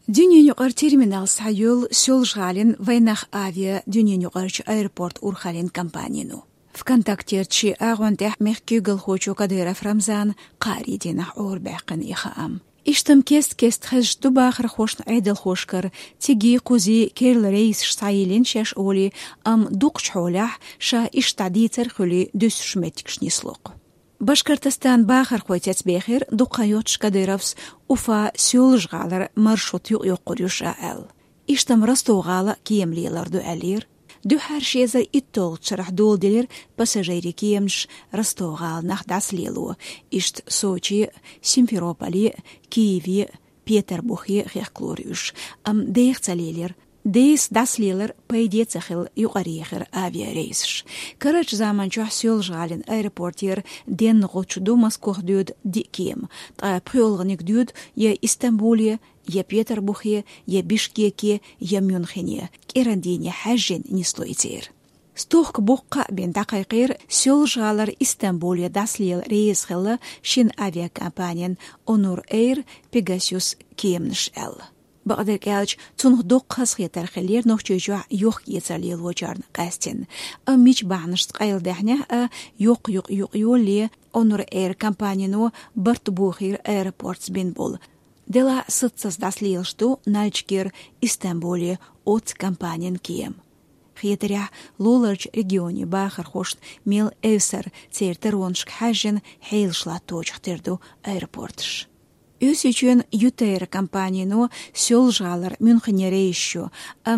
Дюнен югар терминал сайыл сёлжгалин вайнах авиа дюнен югарч аэропорт урхалин компанияну. ВКонтакте агвантех мехкюгл хочу Кадыров Рамзан qaри динах орбэкын ихаам. Иштам кест хэш дубахр хошн айдал хошкар тиги кузи керл рейс сайилин шаш оли ам дуqчхолах ша иштадитер хули дюсшметикшнислок. Башкортостан бахар хватец бехер дуқайотш Кадыровс уфа сёлжгалар маршрут юқурюша ал. Иштам Ростовгала киемлилар дуалир, духар шезар иттолчарах долдилер пассажири киемш Ростовгал нахдаслилу, ишт Сочи, Симферополи, Киеви, Петербурги хехклорюш, дейхцалилер, Дейс даслилер пайдецахил юqarихер авиарейсш. Карач заманчах сёлжгалин аэропортер ден гочду Москох дюд дикем. Та прёлгник дюд я Истамбуле, я Петербурге, я Бишкеке, я Мюнхене. Керандине хажжен неслойтер. Стох бокка бен дақайқир сёлжгалар Истамбуле даслил рейсхилла шин авиакомпаниян Onur Air Pegasus кемнш эл. Багдер калч цунх доққас хетархилер нохчужа юх ецалил вожарн қастин. Мич бахнш қайлдахня юқ юли Onur Air компанияну Бартбухир аэропортс бен бол. Дела сытсыз даслилшту нальчкир Истамбуле от компаниян кием. Хетеря лоларч регионе бахар хошт мел эвсар цертероншк хажен хейлшла точхтерду аэропортш. Өс үчен ютейр компанияну сёлжгалар Мюнхене рейшу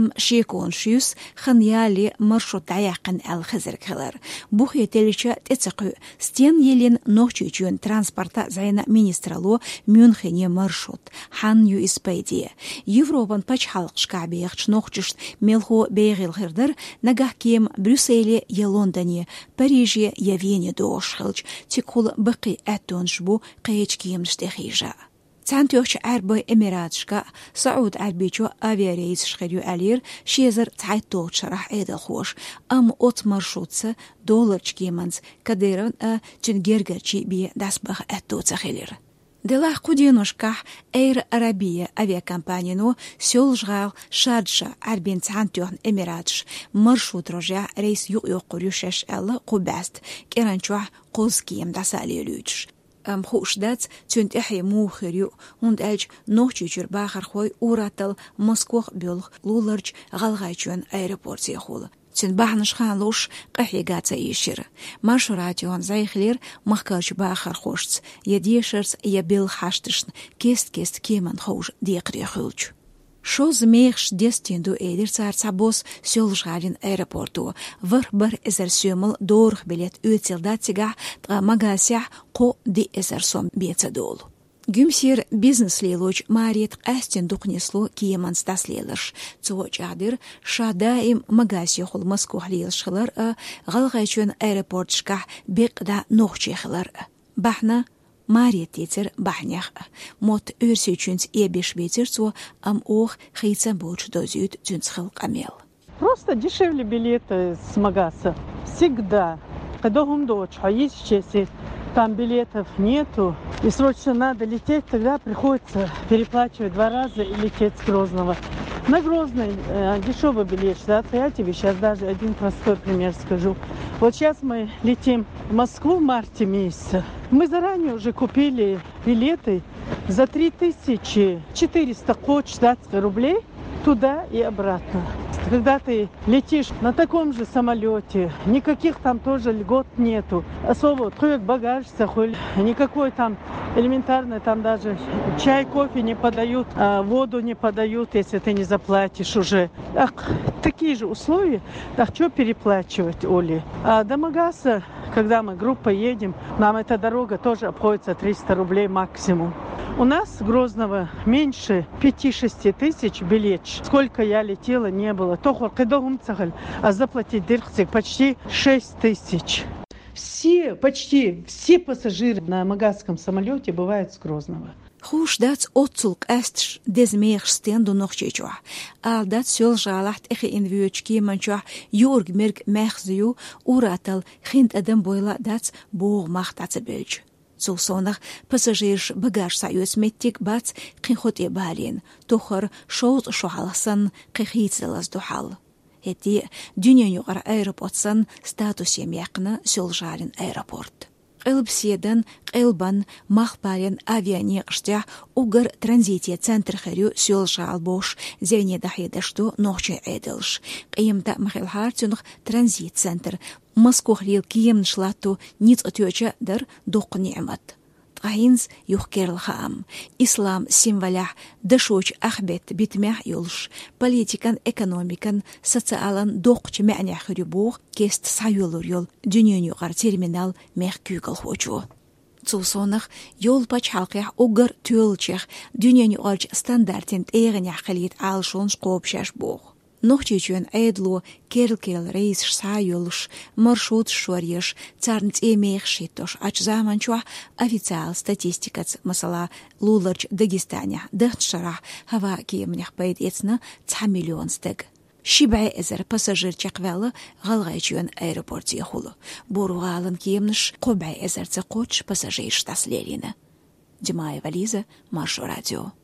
шеконшюс ханьяли маршрут аяқын әл хазіркілер. Бұх етелічі тецеқу стен елен нохчу үчен транспорта зайна министралу Мюнхене маршрут хан ю испейдия. Европан пачхалq шкабияқч нохчушт мелху бейгілхердер нагах кем Брюсселе я Лондоне, Париже я Вене доошхылч тикул бақи әттоншбу қейч кемштехижа. Цантюхч арбой эмиратшка Сауд Арабичу авиарейс шхерю алир шезер цайтолчарах эдалхош от маршрутса долларчки манс Кадыров ченгергерчи би дасбах эттоцахелер. Делах кудинушках Эйр Арабия авиакомпанияну сёлжгал шаджа арбин цантюхн эмиратш маршрут рожа рейс юқурюшеш элла кубаст керанчуах қозкием дасалилюч. Хушдац цюнт эхе мухерю und элч нохчучур бахар хой уратал Москвах бёлх луларч галгайчун аэропорте хол. Цюнт бахнышхан луш қахигаца ишир. Маршрутион зайхлер махкалч бахар хошц едешерс ебел хаштышн кест кеман хош диқрихулч. Шо змейхш дестинду эдер царцабос сёлжгалин аэропорту. Варбар эзер сёмыл дорх билет үтилдатига тга магасях ко ди эзер сом бецедол. Гюмсир бизнес-лилуч марит қастин духнеслу киеманс таслелыш. Цуочадыр шадаим магасихул маскухлилшхылар галгайчун аэропортшках бекда нохчехылар. Бахна Мария Тицер бахнях. Мот өрсючунц ебеш ветерцу ох хейцам больше дозют цюнцхал камел. Просто дешевле билеты с магаса. Всегда. Когда гумдоч, а есть часы, там билетов нету, и срочно надо лететь, тогда приходится переплачивать 2 раза и лететь с Грозного. На Грозный дешевый билет, да, я тебе сейчас даже один простой пример скажу. Вот сейчас мы летим в Москву в марте месяце. Мы заранее уже купили билеты за 3400 рублей туда и обратно. Когда ты летишь на таком же самолете, никаких там тоже льгот нету. Особо твой багаж сахуль, никакой там элементарный, там даже чай, кофе не подают, воду не подают, если ты не заплатишь уже. Ах, такие же условия, так что переплачивать, Оли? А до Магаса, когда мы группой едем, нам эта дорога тоже обходится 300 рублей максимум. У нас Грозного меньше 5-6 тысяч билет. Сколько я летела, не было. А заплатить дырхцик почти 6 тысяч. Почти все пассажиры на магасском самолете бывают с Грозного. Хуш дат отцулк эстш дезмех стенду нохчечуа. Ал дат сёлжалахт эхе инвючки манчуа юрг мерг мехзю уратал хинт адам бойла дат бог махтаца бельч. Цусонах пассажирш багаж союз меттик бац қинхот ебалин, тухар шоуз шухаласан қихицелаз духал. Эти дюнен югар аэропортсан статус емяқны Сёлжалин аэропорт. Қылбседен, қылбан, махпален авианеқштя угар транзития центр хэрю Сёлжал бош, зене дахедашто нохче эдэлш. Қиемта махилхартюнх транзит центр, Москохлил кием шлату ниц отёча дар доқ ниъмат. Тғайнз юхкерл хаам. Ислам символях дашоч ахбет битмях юлш. Политикан, экономикан, социалан доқч мәнях рюбух кест сайолур юл. Дюнен юғар терминал мехкюгал хочу. Цусонах юл пач халқях угар тюлчех. Дюнен юғарч стандартент эғынях қалит алшонш қопшаш бух. Нохчичен эдлу керл рейс сайолш, маршрут шорьеш, царнц эмех шитош, ач заманчуа официал статистикац масала луларч Дагестане, дахтшарах, хава киемнях пайдецна 1 миллион стег. Шибай эзер пассажир чаквелы галгайчуен аэропорт ехулу. Боругалын киемнш кобай эзер цекоч пассажир штаслерина. Димаева Лиза, Маршо радио.